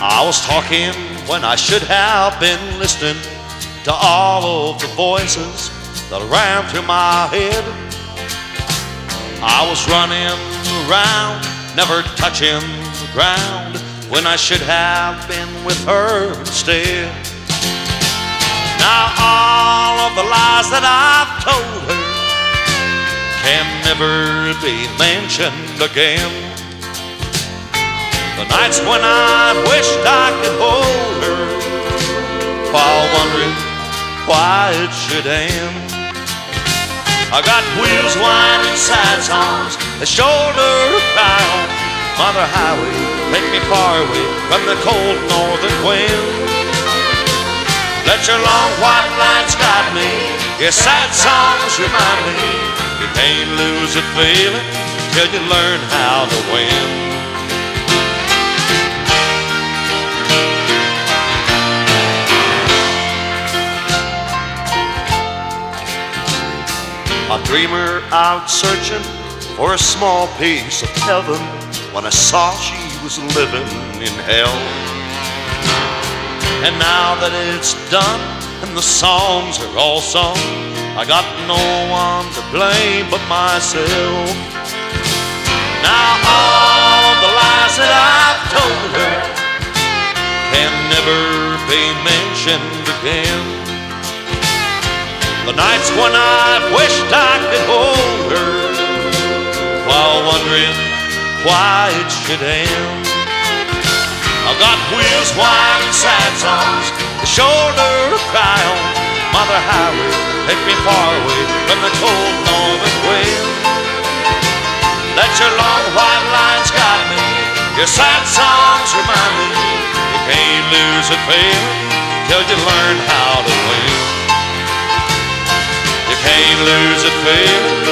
I was talking when I should have been listening to all of the voices that ran through my head. I was running around, never touching the ground, when I should have been with her instead. Now all of the lies that I've told her can never be mentioned again. The nights when I wished I could hold her, while wondering why it should end. I got wheels whining sad songs, a shoulder to cry on. Mother Highway, take me far away from the cold northern wind. Let your long white lights guide me, your sad songs remind me. You can't lose a feeling till you learn how to win. A dreamer out searching for a small piece of heaven when I saw she was living in hell. And now that it's done and the songs are all sung, I got no one to blame but myself. Now all the lies that I've told her can never be mentioned again. The nights when I wished I could hold her, while wondering why it should end. I've got wheels whining sad songs, a shoulder to cry on. Mother Highway, take me far away from the cold northern wind. Let your long white lines guide me, your sad songs remind me. You can't lose a feeling till you learn how to win. You can't lose a feeling